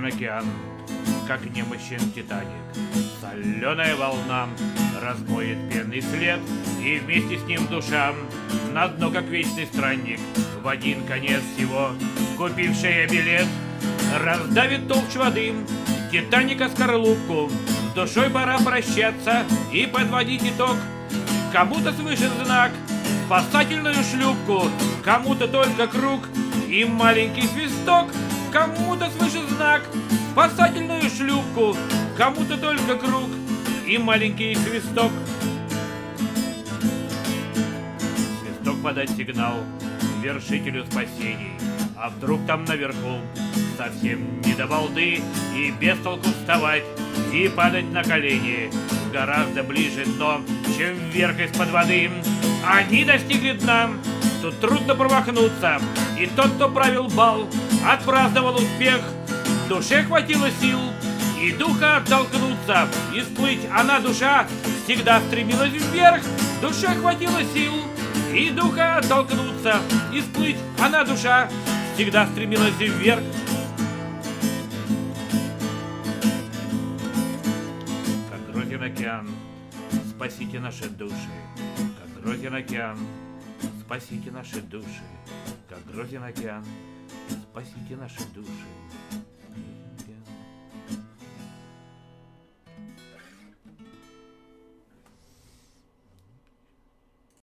океан, как немощен Титаник. Соленая волна размоет пенный след, и вместе с ним душа на дно, как вечный странник, в один конец всего купившая билет. Раздавит толщу воды Титаника скорлупку, с душой пора прощаться и подводить итог. Кому-то свыше знак, спасательную шлюпку, кому-то только круг и маленький свисток. Кому-то свыше знак, спасательную шлюпку, кому-то только круг и маленький свисток. Свисток подать сигнал вершителю спасений, а вдруг там наверху совсем не до балды, и без толку вставать и падать на колени. Гораздо ближе дно, чем вверх из-под воды. Они достигли дна, тут трудно промахнуться, и тот, кто правил бал, отпраздновал успех. В душе хватило сил и духа оттолкнуться, и сплыть она, душа, всегда стремилась вверх. В душе хватило сил и духа оттолкнуться, и сплыть она, душа, всегда стремилась вверх. Как грозен океан, спасите наши души, как грозен океан, спасите наши души, как грозен океан, спасите наши души.